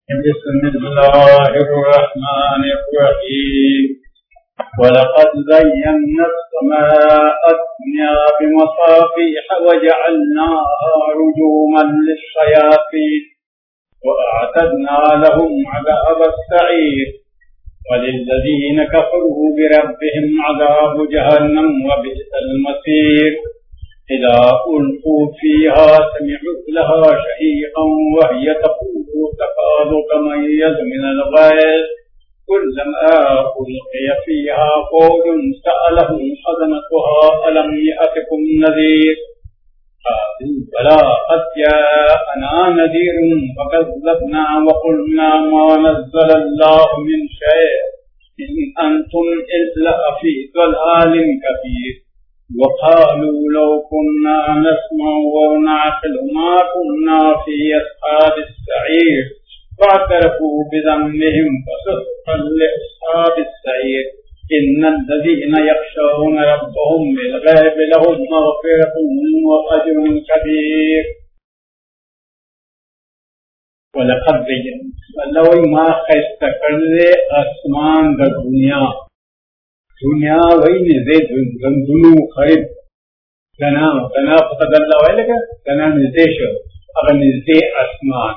بسم الله الرحمن الرحيم ولقد زينا السماء الدنيا بمصابيح وجعلناها رجوما للشياطين وأعتدنا لهم عذاب السعير وللذين كفروا بربهم عذاب جهنم وبئس المصير إذا ألقوا فيها سمعوا لها شهيقا وهي تفور تكاد تميز من الغيظ كلما ألقي فيها فوج سألهم خزنتها ألم يأتكم نذير قالوا بلى قد جاءنا نذير فكذبنا وقلنا ما نزل الله من شيء إن أنتم إلا في ضلال كبير وقالوا لو كنا نسمع ونعقل ما كنا في أصحاب السعير فاعترفوا بذنبهم فسحقا لأصحاب السعير إن الذين يخشون ربهم بالغيب لهم مغفرة وأجر كبير. ولقد زينا لو ما خستقل آسمان دنیا وہی نزدے دنو خرید دنا فقد اللہ ویلکا دنا نزدے شو اگر نزدے اسمان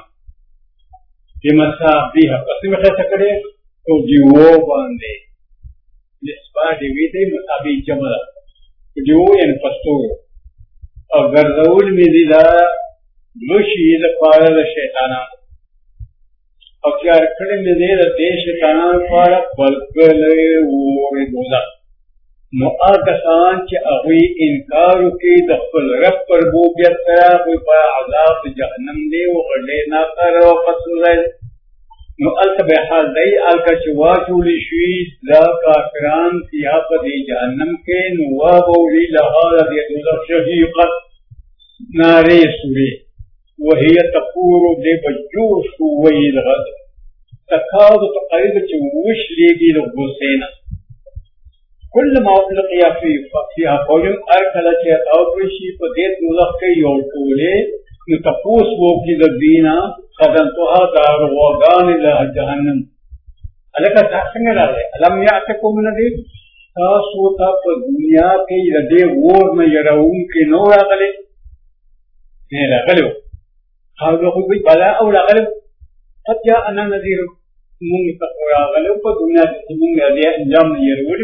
بمصابیح پس میں خیسا کرے تو جیوو باندے نسبہ دیوی دے مصابیح جمع جیوو ان پستور اور گرزول میزیدہ مشید پارد شیطانا اور کیا رکھنے میں دے دے شیطانان پارا بلگلے ووری دوزا نو آکسان چی اغوی انکارو کی دخل رب پر بوبیت کرا کوئی پا عذاب جہنم دے وغلے ناکر وقت سوزائے نو علت بحال دائی آلکا چواچولی شوید لا کافران سیاپ دی جہنم کے نوابولی لہذا دی دوزا شہیقت نارے سوری وهي تفور دے بجوش وید غد تکاد تقریب چوش لیگی لغسینا کل ما اطلقیا فیها فوجم ارکلا چه اوپرشی پا دیت نلق کے یوٹولے نتفوس ووکی ددینا خدنتوها دار وغان لها جہنم علیکہ تحسن رہے علم یعتکم ندیر تاسوتا پا دنیا کے ردے وور میں یرون کے نورا غلے نیرا غلو قالوا خذ بلا او لا غلب قد جاءنا نذير من تقرا غلب الدنيا من هذه انجام يرول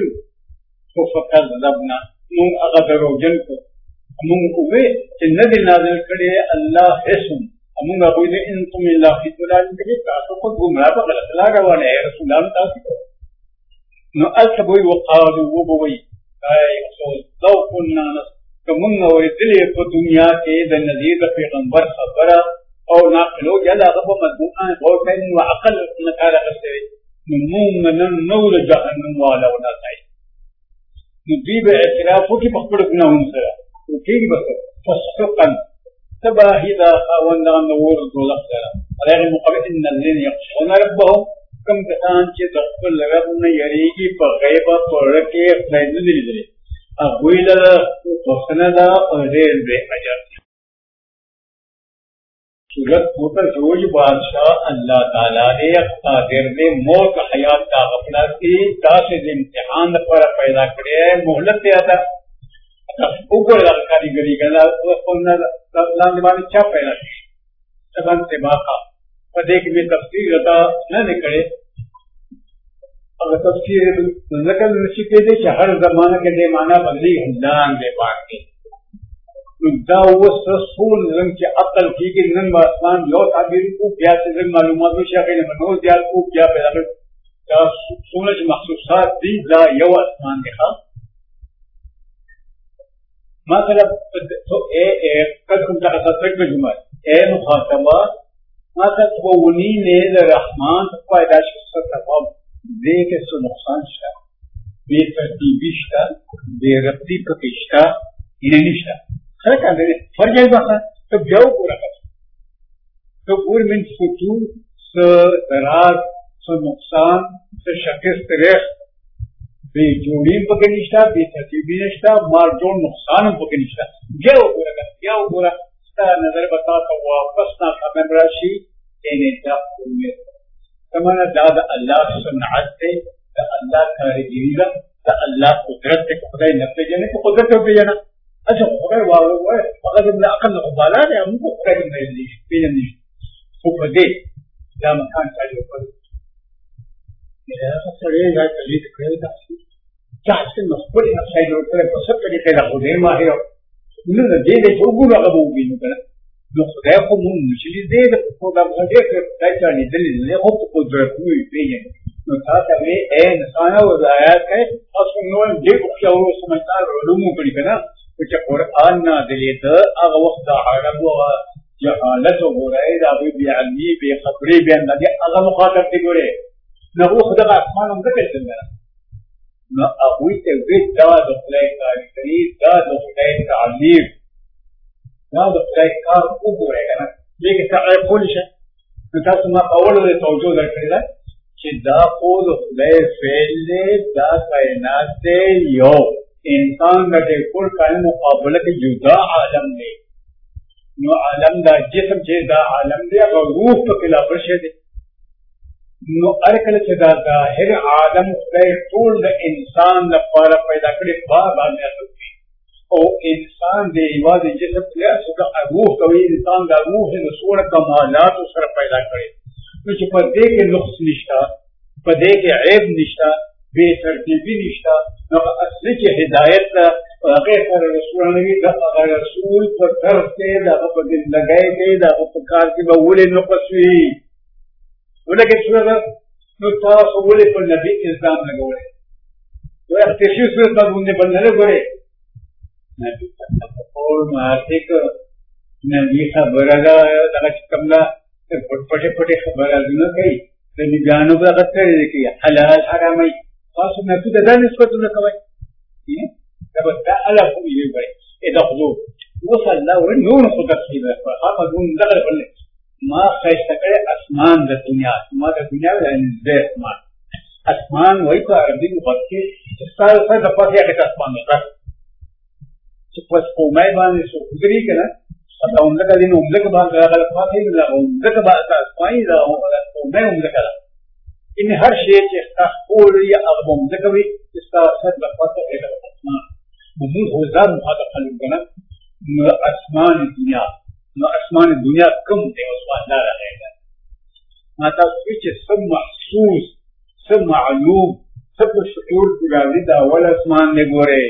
فكذبنا من اغدروا جنكم من قوه النبي نازل كده الله اسم من قوله انتم الا في ضلال كبير فاتقوا ما بغل لا روان يا رسول الله تاسكو نو الكبوي وقالوا وبوي اي رسول لو كنا كمن ورثلي في الدنيا كده النذير في غنبر خبره او ناقلو جلا غفو مدبوعان غوثين وعقل نكارا غسري نموم من نور جهنم والا وناسعي نجيب اعترافو كي بخبرتنا ونسرا وكي بخبر فسحقا تباهي ذا خاونا نور الدولة سرا عليه المقابل إن الذين يخشون ربهم كم كتان چه دخل ربنا يريگي بغيبا طرقه خلائد نزلي اغويل وصندا ورين بي حجر صورت پوتر روج بادشاہ اللہ تعالیٰ نے قادر نے موت حیات کا غفلت کی تاسد امتحان پر پیدا کرے مہلت دیا تھا اوپر کاریگری گلا لاندبانی چا پیدا کی سبن سے باقا پر ایک میں تفسیر رتا نہ نکڑے اگر تفسیر نکل نشکے دے کہ ہر زمانہ کے دے معنی بدلی ہندان دے پاک کے دا وس رسول رنگ کے عقل کی کہ نن آسمان یو تعبیر کو کیا سے معلومات میں شاغل منو دیال کو کیا پیدا کر سورج مخصوصات دی لا یو آسمان دکھا مطلب تو اے قد كنت تصدق بجمل اے مخاطبہ مطلب وہ ونی نے رحمان پیدائش کا سبب دے کے سو نقصان شا بے ترتیبی شا بے ربطی پکشتا انہیں نشتا خیر کہتے ہیں فرجائی بخا تو جاؤ پورا کر تو پور من فتور سو درار سو نقصان سو شکست ریخ بے جوڑیم پکے نشتا بے ترتیبی نشتا مار جوڑ نقصان پکے نشتا جاؤ پورا کر جاؤ پورا ستا نظر بتا تو واپس نا خبر راشی اینے جا پورے تمنا دا الله صنعت ته دا الله کارګری ده دا الله قدرت ته خدای نه پیژنې په قدرت ته پیژنه اچھا خدای واه هغه د عقل غباله ده موږ خدای نه پیژنې خو په دې دا مکان چالو کړو دا سره یې تلید کړی دا چې نو خپل نه ځای نو تر په څه کې دا خو دې ما هیو نو دې دې وګورو هغه وګینو کنه نو خدای خو مونږ چې دې د په دا باندې کې دای ته نه دې نه خو په قدرت وي پیژنې نو تاسو به انسان او آیات کې اوس نو دې په یو سمجھدار علوم کړی کنه چې قرآن نازلې ده هغه وخت د عرب او جهالت وګورئ دا به علمي به خبري بیان دي هغه مخاطب دي ګورئ نو خدای اسمان هم دې څنګه نو هغه ته وی دا د خدای کاری دا د خدای تعلیم دا د خدای کار وګورئ کنه لکه څنګه کول شي نو تاسو ما اول له توجه درکړل چې دا خو د خدای فعل دا کائنات دی یو انسان د ټول کائن مقابله کې جدا عالم دی نو عالم دا جسم چې دا عالم دی هغه روح په خلاف شي دی نو هر کله چې دا ظاهر عالم خدای ټول د انسان لپاره پیدا کړی په باندې اصلي او انسان دی یوازې جسم له څخه روح کوي انسان دا روح د څوره کمالات سره پیدا کړی نو چې په دې کې نقص نشته په دې کې عیب نشته بے ترتیبی نشته نو اصلي چې هدایت هغه سره رسول نبی دا رسول په طرف کې دا په دې لګای کې دا په کار کې به ولې نقص وي ولکه څنګه نو تاسو ولې په نبی الزام لګولې نو اختیاري صورت باندې بلنه غوړې نبی ټول ماته کو نبی خبره دا چې کومه پټه پټه خبره نه کوي د بیانو په اړه کې حلال حرامي تاسو نه څه د نسبتونه کوي دا به تعالی خو یې وایي اذا خذو وصل الله ورنون خدای دې هغه دون دغه بل ما خیشتکړه اسمان د دنیا ما د دنیا د اسمان وایي په عربي کې چې څه د پاتې هغه اسمان ده چې په کومه باندې څو ګری کنه دا عمدہ دین عمدہ باندې هغه پاتې نه عمدہ باندې اسماعي دا کومه عمدہ کړه ان هر شی چې تخول یا هغه عمدہ کوي چې تاسو د پاتې هغه اسمان موږ هو ځان مخاطب کړو نو اسمان دنیا کوم دی اسمان نه راغلی ما تاسو چې سم محسوس سم معلوم سم شعور راځي دا اول اسمان نه ګوري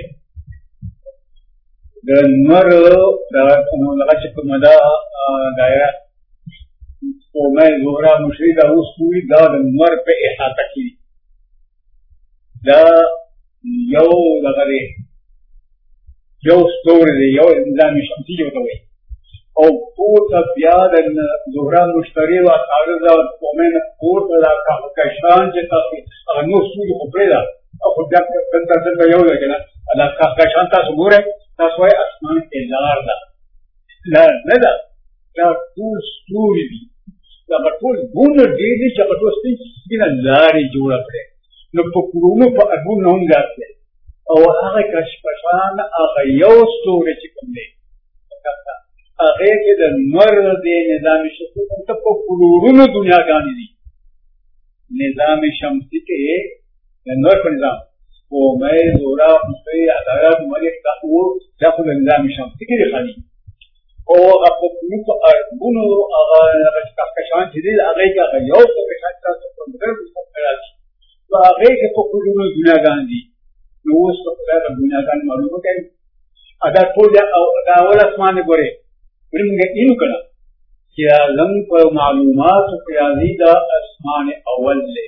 د نور دا هغه چې کومه دا دایره کومه زهره مشري دا اوس کوي دا د نور په احاطه کې دا یو دغه یو ستوري دی یو نظام شمسي وته وي او پورته بیا د زهره مشتري او عارض او کومه پورته دا کهکشان چې تاسو هغه نو ستوري خو پرې دا او دا څنګه یو دی کنه دا کهکشان تاسو ګورئ تاسو وايي اسمان کې لار ده لا نه ده دا ټول ستوري دي دا ټول ګونه دي چې په ټول سپینه لارې جوړه کړې نو په کورونو په اډونو هم ګرځي او هغه کشفشان هغه یو ستوري چې کوم دی هغه کې د نور دی نظام شمسي ته په کورونو دنیاګانې دي نظام شمسي کې د نور په نظام کومه زورا مشتري عدالت ملک تقو داخل النظام الشمسي کې خالي او په کومو ارګونو هغه کشان چې دی هغه کې یو څه کشان تاسو په مدرب مستقبل هغه کې په کورونو دنیاګان دي نو اوس په هغه دنیاګان معلومه کوي ادا ټول او دا اول اسمان ګوري موږ یې کړه چې علم په معلومات او ریاضي دا اسمان اول له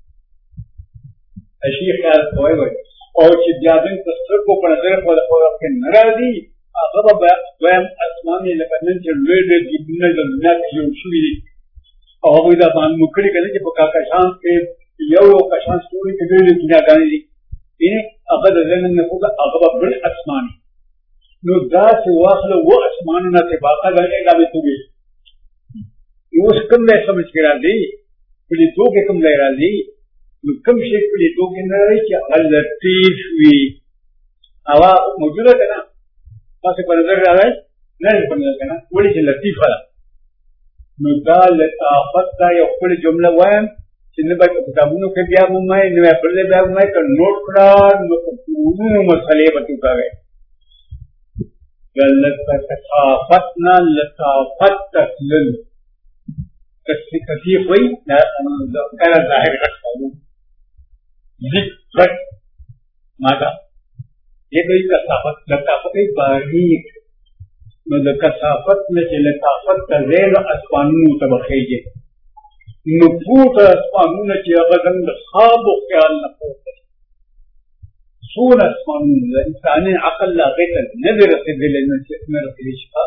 اشي خیال کوي او چې بیا د سترګو په نظر په خپل کې ناراضي هغه به دویم اسمان یې لکه نن چې لوی د دنیا د دنیا یو شوی او هغه دا باندې مکړي کله چې په کاکشان کې یو کشان ستوري کې د دنیا غانې دي یعنی هغه د زمين نه کوه هغه بل اسمان نو دا چې واخله و اسمانونه ته باقا غړي دا به توګي یو څنګه له سمجھ کې راځي په دې توګه کوم ځای راځي نو کوم شي په دې توګه نه راځي چې لطیف وي هوا موجوده ده نه تاسو په نظر راځي نه په نظر کنه ولې چې لطیف ده نو دا لطافت دا یو خپل جمله وایم چې نه به کتابونو کې بیا ومای نه به بل بیا ومای که نوٹ کړه نو ټولو مسلې به تو کوي لطافت نه لطافت تسلل کثیف وي دا کله ظاهر کړو ذکر ماذا یہ کوئی کثافت لطافت باریک نو د کثافت نه چې لطافت ته ځای نو اسمانونو ته بخیږي نو پورته اسمانونه چې هغه زموږ د خواب و خیال نه پورته څونه اسمانونه د انساني عقل لا هغې ته نه دي رسېدلی نه رسېدلی شته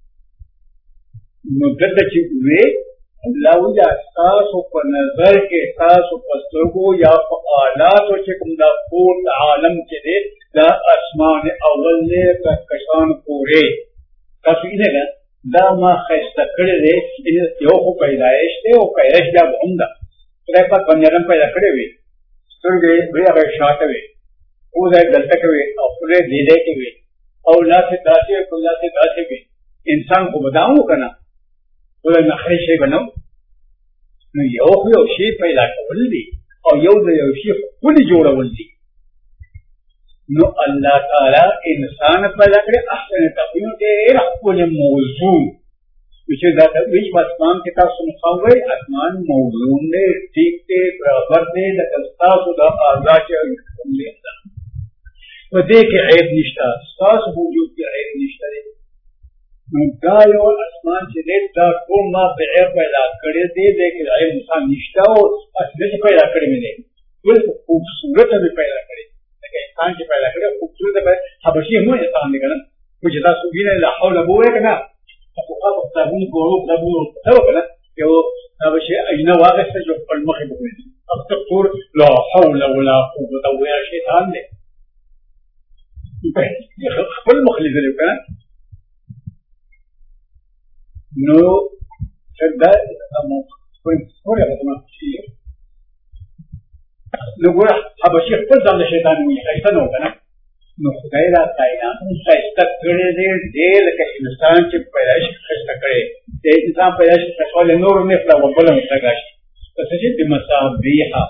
نو دلته چې وې الله وایي ستاسو په نظر کې ستاسو په سترګو یا په آلاتو چې کوم دا پورته عالم چې دی دا اسمان اول دی کهکشان پورې تاسو یې نه دا ما ښایسته کړی دی یو خو پیدایش دی او پیدایش بیا به هم ده خدای پاک بني آدم پیدا کړی وي سترګې وې هغه شاته وي او ځای دلته کې وي او خولې دې ځای کې وي او لاسې داسې وي او لاسې داسې وي انسان خو به دا هم وکړه خدای نخرې شی به نه نو یو خو یو شی پیدا کول دي او یو د یو شي ښکلي جوړول دي نو الله تعالی انسان پیدا کړی احسن تقویم ډېر ښکلی موضوع چې دا تدریج په اسمان کې تاسو مخاوئ اسمان موضوع دی ټیک دی برابر دی لکه ستاسو د اعضا چې کوم دی په دې کې عیب نشته ستاسو وجود کې عیب نشته دی نو دا یو اسمان چې دی دا ټول ما په عیب پیدا کړی دی دې کې عیب انسان نشته او اصلي چې پیدا کړی مې دی ټول خوبصورته مې پیدا کړی لکه انسان چې پیدا کړی خوبصورته به حبشي هم انسان دی که نه خو چې تاسو وینئ لا حول به ووایئ که نه فقهاء کتابونو کولو کتابونو څه وکړه یو حبشي اجنه واخیسته چې خپل مخې به کړي الدکتور لا حول ولا قوة ویا شیطان دی خپل مخ لیدلی که نه نو دا نو ګوره حبشي خپل ځان د شیطان وایي ښایسته نه و که نه نو خدای دا کائنات ښایسته کړی دی ډېر لکه انسان چې پیدایش ښایسته کړی د انسان پیدایش ښایسته کول نور نفله و بله متګه شي پس چې بمصابیحه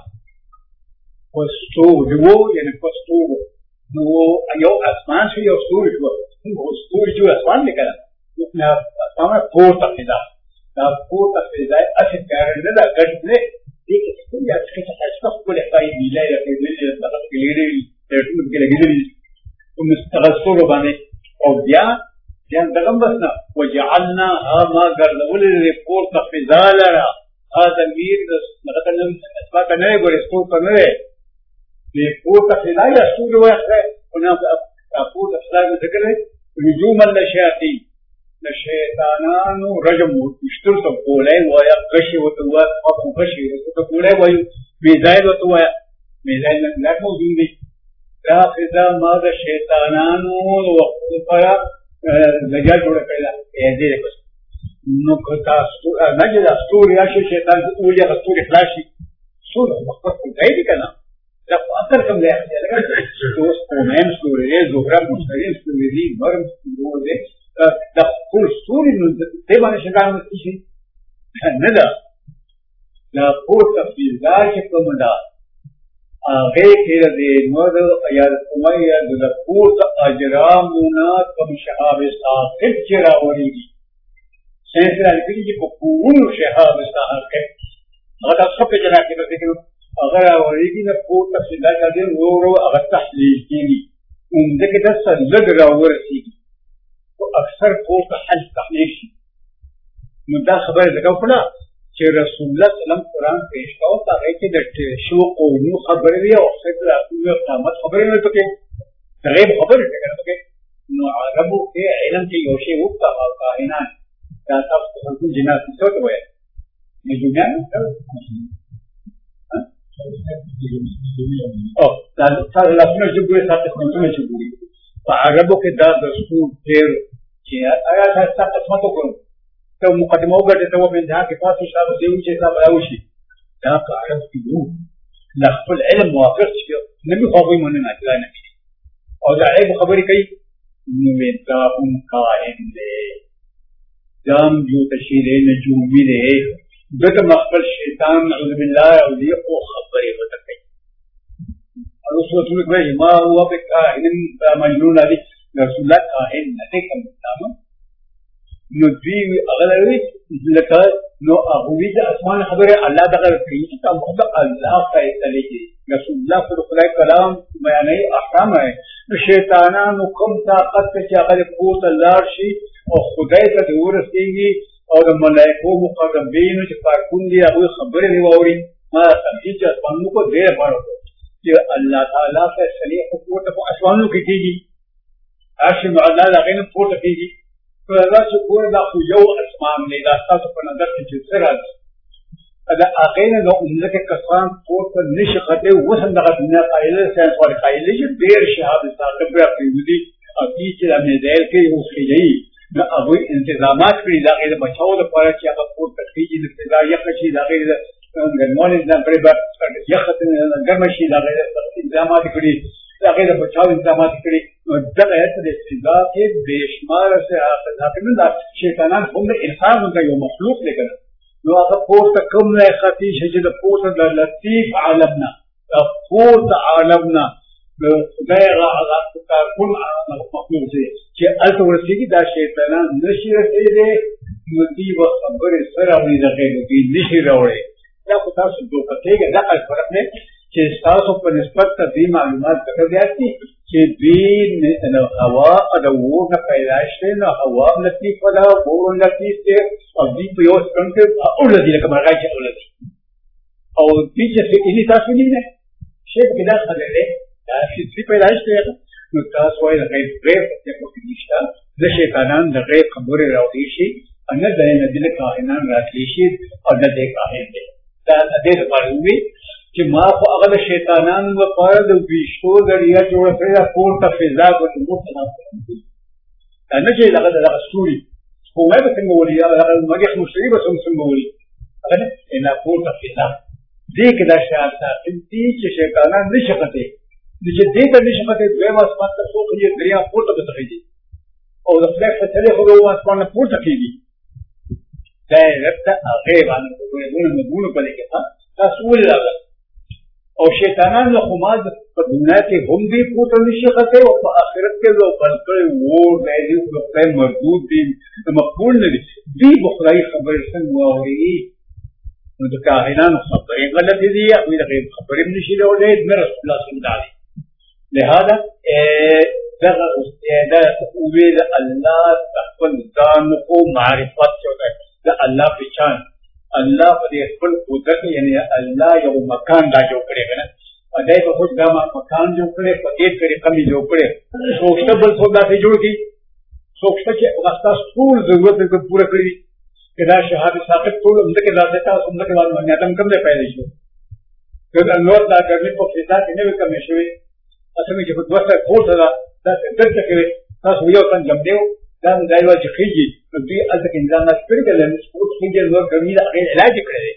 په ستورو یعنې په ستورو نو یو اسمان شو یو ستوري شو ستوري چې اسمان دی که نه اسمان پورته فضا دا پورته فضا هسې تیاره نه ده ګډ دی دې کې ستوري هسې ښایسته ښکلې ښکاري نیلی لګېدلي دغه پکې لېږلي لایټونه پکې لګېدلي مستغسلو باندې او بیا دغه بس نه وجعلناها ما ګرځولې دې پورته فضا لره دا ضمیر دغه ته اثبات نه دی ګورې ستور ته نه دی دې پورته فضا یا ستوري وایي خو نه پورته فضا مې ذکر دی رجوما للشیاطین د شیطانانو رجم وشتل ته ګولی وایه غشي ورته ووایه غشي ورته ګولی وایو میزایل ورته وایه میزایل نه موجود دی دا فضا ما د شیطانانو د وختو لپاره ځای جوړه کړې ده دې پس نو که تاسو نه چې دا ستوري راشي شیطان وولي هغه ستوري خلاص شي ستوري وخت ځای دی که نه دا خو اثر کوم دی اوس قومین ستوري دی زهره مشتري ستوري دي مرم ستوري دی دا ټول ستوري نو دې باندې شیطان مستی شي نه ده دا پورته فضا چې کومه ده هغې کې د نور یا د کومه یا د پورته اجرامونه کوم شهاب ثاقب چې راوړېږي ساینس را لیکلي چې په پورونو شهاب ثاقب هغه تاسو ښه پېژنه کې نو هغه راوړېږي نه پورته فضا ته ډېر ورو ورو هغه تحلیل کېږي عمده کې داسې لږ راورسېږي خو اکثر پورته حج تحلیل شي نو دا خبره ځکه وکړه چې رسول الله صلی الله علیه وسلم قرآن پیش کاوه په هغې کې د شو قومو خبرې وي او قیامت خبرې وي پکې د غیب خبرې وي که نه پکې نو عربو کې علم کې یو شی وکړه او کائنات دا تاسو ته کوم جنات څه ته وایي نجومیان دا لاسونه چې ګورې ساته قسمتونه چې ګوري په عربو کې دا دستور ډېر چې ایا تاسو ته قسمت وکړو ته مقدمه وګټې ته ومې دا کې تاسو شابه دی چې حساب راوشي دا په عرب کې وو د خپل علم موافق چې نبي خو هغوی مننه چې دا نبي دی او دا عیب خبرې کوي نو دا هم کائن دی دا هم جو تشیر نجومي دی دته مخبر شیطان نعوذ بالله او دی او خبرې وته کوي او رسول کوي ما هو بکاهن مجنون علی رسول الله کاهن نه دی کوم نو دوی اغلوی لکه نو هغوی د اسمان خبره الله دغه کوي چې تاسو د الله فیصله کوي رسول الله صلی الله علیه کلام بیانې احکام ہے شیطانانو کوم طاقت چې هغه پورته لاړ شي او خدای ته ورسیږي او د ملائکو مقربینو چې کارکون دي هغه خبرې دی ووري ما سمجي چې اسمانو کو ډېر بارو چې الله تعالی فیصله حکومت په اسمانو کې کیږي عاشم الله لغین پورته کیږي فدا چې ګور دا خو یو اسمان نه دا تاسو په نظر کې چې سره دا اغینه د عمره کسان پورته نشي خته وسم دغه دنیا قایله ساينس ور قایله چې ډېر شهاب ثابت راځي دي او چې د مېدل کې اوسېږي دا ابو انتظامات کړی دا غیر بچاو د پاره چې هغه پورته کیږي د فضا یخ شي دا غیر ګرمول د پرې بار یخ ته ګرم شي دا غیر انتظامات کړی دا غیر بچاو انتظامات کړی دا هیڅ د فضا کې بشمار سره حاصل دا شیطانان هم د انسان د یو مخلوق لګل نو هغه پورته کوم نه ختی چې د پورته د لطیف عالمنا پورته عالمنا خدای هغه کارکون مخلوق چې الته ورسیږي دا شیطانان نشي رسېدي نو دوی به خبرې سره وړي د غیرو دوی نشي راوړی دا خو تاسو دوکه کېږي دغه فرق دی چې ستاسو په نسبت ته دوی معلومات ډېر زیات دي چې دوی نو هوا د اور نه پیدا شوې نو هوا لطیفه ده اور لطیف دی او دوی په یو سکند کې اولدي لکه مرغۍ چې اولدي او دوی چې فکري تاسو نه شي کې دا خبره ده دا چې پیدا شوې نو تاسو وایي د غیب غیب څه کوي نشته د شیطانان د غیب خبرې راوړي شي ان د نبی کاهنان راتلی شي او د دې کاهن دي دا د دې لپاره وي چې ما خو هغه د شیطانانو لپاره د ویشتو ذریعہ جوړ کړی دا پورته فضا کوي دا نه چې دغه ستوري خو ما به څنګه ولي هغه مګر مشري به څنګه ولي هغه نه پورته فضا دې کې دا شان ساتي چې شیطانان نشي چې دې ته نشي پته دوی واسمات ته څو کې دریا پورته بتخیږي او د فلک په تلې خو د واسمان پورته کیږي دا رته هغه باندې کومه په لکه تاسو ولله او شیطانان له خماد په دنیا کې هم دې پورته نشي خته او په آخرت کې لو بلکې وو دې په مردود دي مقبول نه دي دې بخاری خبرې څنګه ووري نو د کاهنانو خبرې غلط دي او د غیب خبرې نشي لولې د رسول الله صلی الله علیه لهذا دا ویل الله خپل ځان کو معرفت چوکای دا الله په شان الله په دې خپل قدرت یعنی الله یو مکان دا جوړ کړی کنه ا دې په خود دا مکان جوړ کړی په دې طریقې می جوړ کړی سوچته بل څه دا جوړ کی سوچته چې واسطه ټول ضرورت یې پوره کړی کدا شهادت ثابت ټول همدغه ذات ته همدغه باندې ادم کوم دی پیدا شو کله نور دا ګرځي په فضا کې نه وکم شوی اسمه چې په دوسه پورته دا څه کوي تاسو یو څنګه جمع دا دایو چې خيږي دوی الته نظام نه سپیرګل نه سپورت خيږي نو ګرمي دا علاج کړی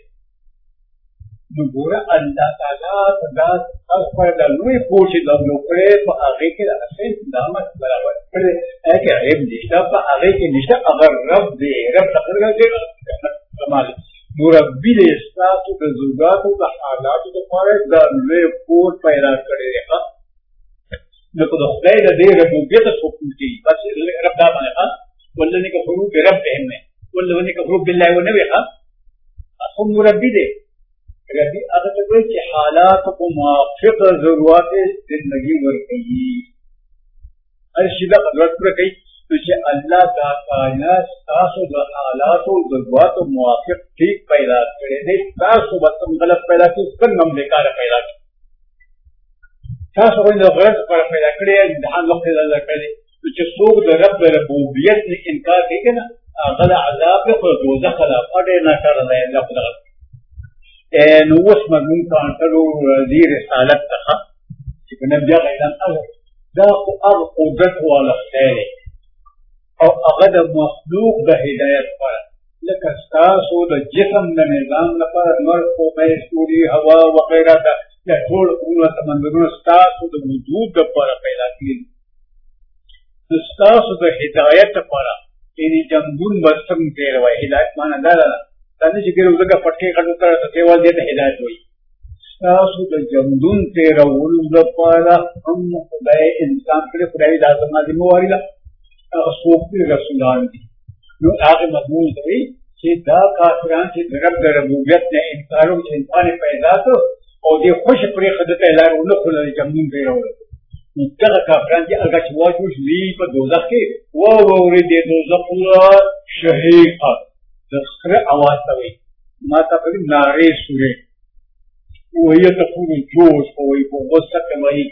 نو ګوره الله تعالی دا تاسو په د لوی پوښتنه د نو کړې په هغه کې د اساس دامت برابر کړي اګه علم نشته په هغه کې نشته اگر رب دې رب تقرر دې کمال نو ربي دې تاسو د زوجاتو د حالاتو لپاره د لوی پوښ پیدا کړی دی نو په خدای د دې ربوبیت حکم دی بس رب دا باندې ولنه کفرو بربهم نه ولنه کفرو بالله ونبي هم ربي دې ربي هغه ته وایي چې حالات او موافق ضرورت زندگی ورکړي هر شي دا قدرت پر کوي چې الله دا کائنات تاسو د حالات او ضرورت او موافق ٹھیک پیدا کړي دې تاسو به غلط پیدا کړئ څنګه هم بیکار پیدا کړئ تاسو غوښنه غلط پیدا کړی د حال وخت الله کړی چې څوک د رب ربوبیت نه انکار کوي نه هغه عذاب په دوزخ لا پټه نه کړل الله خدای نو اوس مضمون ته انتلو دې رسالت ته چې نبی غیلان دا خو هغه قدرت والا خدای او هغه د مخلوق د هدایت پر لکه تاسو د جسم د نظام لپاره نور قوه سوري هوا وغیرہ دا ټول قوه سمندرونو تاسو د وجود لپاره پیدا کړي تاسو د هدایت لپاره یعنی جنبون بسم تیر وای هدایت معنا دا تاني چې ګرو زګه پټکي کړو ته سیوال دې ته هدایت وي تاسو د جمدون تیرول لپاره هم خدای انسان کړي خدای د اعظم ذمہواری ده هغه څوک رسولان دي نو هغه مضمون دی چې دا کافران چې رب د ربوبیت نه انکار او چې انسان پیدا کړ او دې خوش پرې خدای لار ونکړل جمدون تیرول نو دا کافران چې هغه چې واجو شي په دوزخ کې ووري دې دوزخ شهیقه د خره اواز کوي ما ته په نارې سورې وهي تقول الجوش وغصة كمائي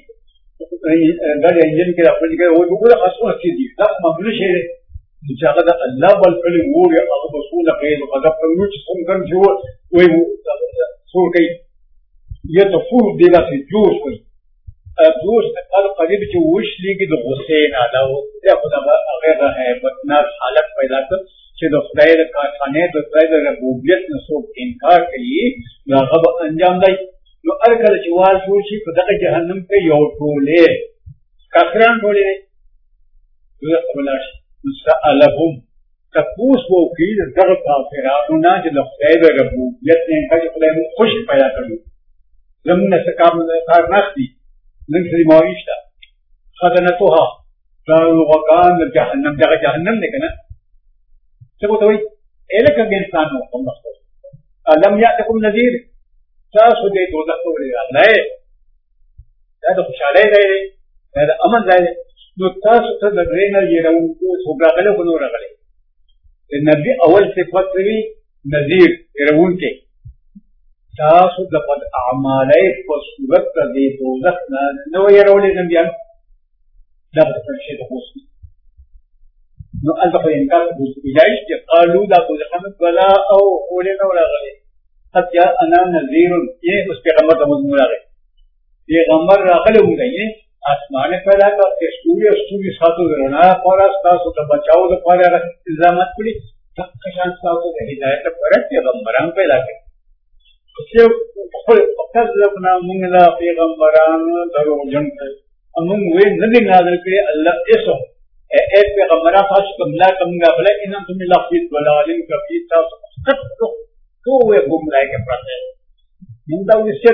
قال ينجن كده أقول لك هو بيقول أصلا كذي لا ما بقولش هذا جاء الله بالفعل وور يا أبو بسول خير وقد فلوش سون كان جوا وهو سور كي يتفور ديلا في الجوش كي الجوش قال قريب جوش ليجي دغسين على يا خدا غير ہے بتناس حالت پیدا کر چې د خدای د کارخانه د خدای د ربوبیت نسوب انکار کوي راغب انجام دی نو ارکل چې وال شو شي په دغه جهنم کې یو ټوله کافران ټوله دوی خپل شي مسالهم تپوس وو کې دغه کافرانو نه چې د خدای د ربوبیت نه انکار خدای خوش پیدا کړو زمونه سکام کار نختی نن سری ماویشتا خدنتوها قالوا وكان جهنم دغه جهنم نه کنه سبوتوي الك انسان نو کوم مخصوص لم ياتكم نذير تاسو دې دوزخ ولې راځي دا د خوشاله دی دا د امن دی نو تاسو ته د رینر یې راوځو څوګراغله کو نو راغله د نبی اول صفات وی نذیر راون کې تاسو د پد اعمالای په صورت دې دوزخ نو یې راولې نبیان دا څه شي د اوس نو البته انکار کوي چې قالو دا دوزخ ولا او ولې نو راغله قد جاءنا نذير یہ اس پیغمبر کا مضمون ہے پیغمبر راغله وایي اسمانه پیدا کړ استوري ساتو ورنا اور تاسو ته بچاو د پاره الزامات کړی څنګه شان تاسو د هدایت پر پیغمبران پیدا کړ چې خپل وخت لپاره موږ لا پیغمبران درو جن کړ موږ وې نه دي نازل کړی الله ایسو اے پیغمبران تاسو کوم لا کومه بل انتم لفظ ولالین کفی تاسو تو وہ گمراہ کے پراتے من دا وسل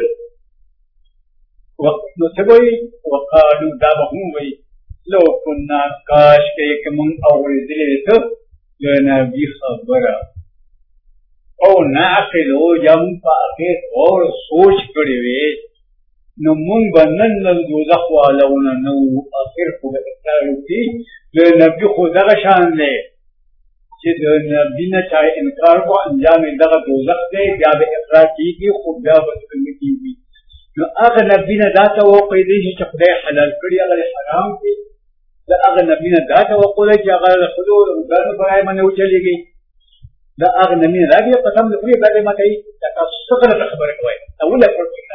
وقت نو سبوی وقالو دا بهم وی لو كنا کاش کہ من اور دل تو جنا بھی خبر او ناقل ہو جم پاکے اور سوچ کڑی وی نو من بنن دوزخ والون نو اخر کو بتاو کی نبی خدا شان نے چې د نبی نه چا انکار کو انجام دغه دوزخ دی بیا به اقرار کیږي خو بیا به څنګه کیږي نو هغه نبی نه دا توقع دی چې خدای حلال کړی هغه حرام دی دا هغه نبی نه دا توقع دی چې هغه حدود او ګرځ برای باندې وچلېږي دا هغه نبی نه راځي قسم دې پوری باندې ماته دا تاسو څنګه خبره کوي اوله پر څه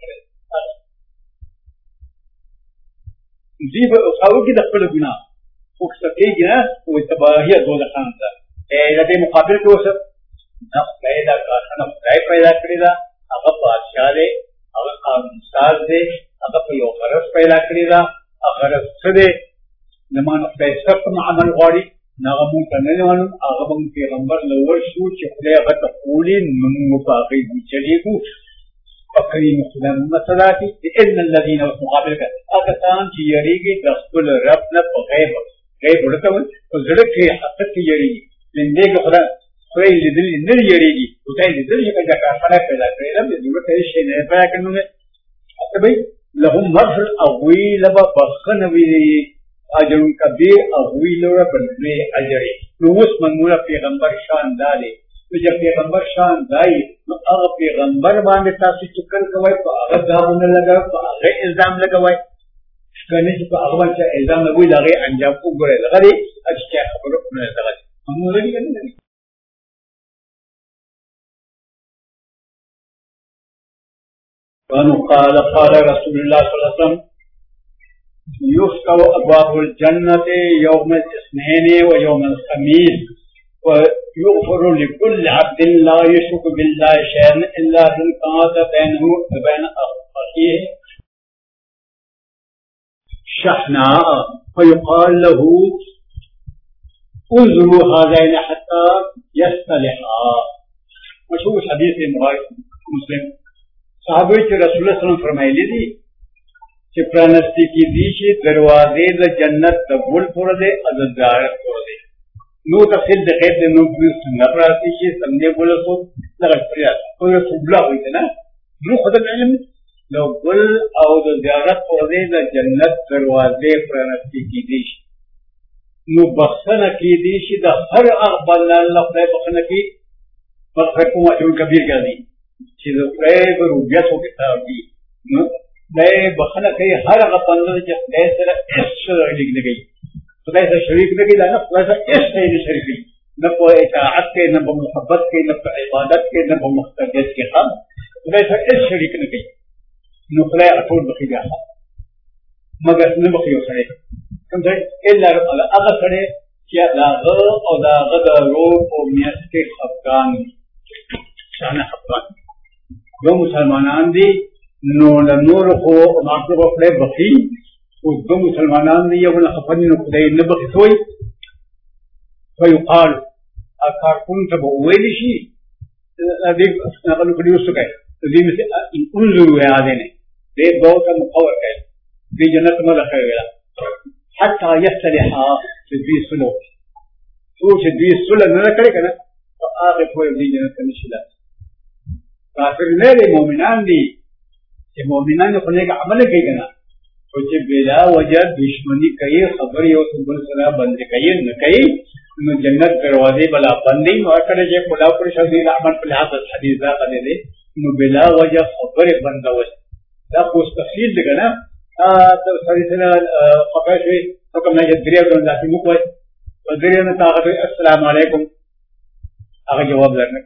دی به او کې د خپل ګناه خو څه کېږي نه او تباهیه دوزخ خانته دې مقابل کې اوس پیدا کارخانه خدای پیدا کړی دا هغه بادشاہ دی هغه قانونساز دی هغه په یو غرض پیدا کړی دا هغه غرض څه دی زمانه خدای سخت عمل غواړي هغه مونږ ته نه وانه هغه مونږ پیغمبر لور شو چې خدای هغه ته قولي مونږ په هغې چلېږو فکري مسلم مسلاتي ان الذين مقابل هغه کسان چې یریږي د خپل رب نه په غیب ورته وایي په زړه کې حقیقت کې یریږي لنده کې خدای لیدل نه یریږي خدای لیدل چې دا کارخانه پیدا کړې ده د ضرورت هیڅ شی نه پیدا کړنونه اته لهم مغفر او وی لبا بخنه وی اجر کبیر او وی لور بلې اجر نو اوس منوره پیغمبر شان دالي چې پیغمبر شان دای نو هغه پیغمبر باندې تاسو چکر کوي په هغه ځامونه لګا په هغه الزام لګوي کنه چې په هغه باندې الزام لګوي دا غي انجام وګورئ لغري چې خبره نه ده موږ لري کنه قال رسول الله صلى الله عليه وسلم يفتح أبواب الجنة يوم الاثنين ويوم الخميس ويغفر لكل عبد لا يشرك بالله شيئا إلا من كان بينه وبين أخيه شحناء فيقال له انظروا هذين حتى يصطلحا मशहूर हदीस मुस्लिम साहबे च रसूलुल्लाह सल्लल्लाहु अलैहि वसल्लम फरमाइली थी कि प्राणस्ती की दीशी दरवाजे द जन्नत द गुल पुर दे अदारत पुर दे नो तफसील देखे थे नो सुनना प्रार्थी की समझे बोले तो लगा प्रिया तो ये सुबला हुई थी ना नो खुद इल्म लो गुल और ज़ियारत पुर दे द जन्नत दरवाजे प्राणस्ती की दीशी नो बख्शन की दीशी द हर अखबार अल्लाह बख्शन की बख्शन को अजूल कबीर कर दी चीज़ों पर रुबियत हो गया था नए बखन कई हर पंद्रह जब ऐसे लिखने गई तो ऐसा शरीक में गई ना वैसा इस शरीक गई न कोई इताअत के न मोहब्बत के न इबादत के न मुख्तदियत के हम तो वैसा इस शरीक में गई नुकले अटूट बखी गया मगर न बखी हो सड़े समझे अगर सड़े क्या दाग और दाग रोड और मियाँ के अफगान शान अफगान दो मुसलमान दी नूर को मापे को अपने बखी उस दो मुसलमान दी ये खफनी नुकदे न बखी सोई तो युकाल अकारकुन तब वेलिशी देख नकल कड़ी उस गए तो दी में से उन जरूर है आधे ने देख गौ का मुखवर है दी जन्नत में रखा गया हत्ता यस्तलिहा दी सुनो सोच दी सुलह न करेगा ना तो आगे कोई दी जन्नत का निशिला काफिर ने रे मोमिनान दी ये मोमिनान ने खुले का अमल कही ना तो जे बेला वजह दुश्मनी कही खबर यो सुबह सला बंद कही न कही जन्नत दरवाजे बला बंदी और करे जे खुदा पर शदीद अमल पर हाथ हदीसा करे दे नो बेला वजह खबर बंद हो दा कुछ तफसील देगा ना तो सही से खबर से तो कम ना दरिया को जाती मुको दरिया में ताकत अस्सलाम वालेकुम आगे जवाब देना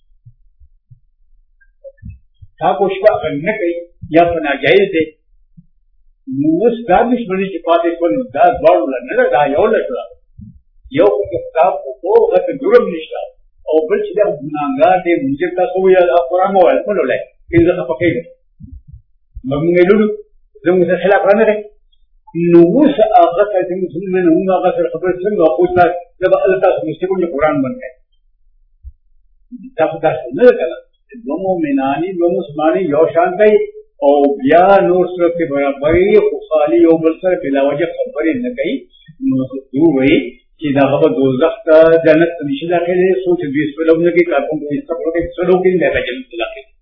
था कुछ का करने कही या पना जायज थे मुस दामिश बनी की बात एक बन दा बाल न लगा यो लगा यो के किताब को गत दुरम निशा और बल चिदा गुनागा दे मुझे ता सो या कुरान मोबाइल को ले इन दा पके मगने लुलु जो मुझे खिलाफ रहने रे नुस आगत है मुस्लिम में हुआ का खबर सुन लो पूछना जब अल्लाह ताला मुझसे को कुरान बन गए तब का न लगा दो मोमिनानी दो मुस्लिमानी यो शांति और बिया नूर सूरत के बराबरी खुशाली और बलसर बिला वजह खबर न कही दूर हुई सीधा खबर दोज़ख जन्नत निशिदा के लिए सोच 20 लोग ने की कारकुन को इस सब लोग की जन्नत लगे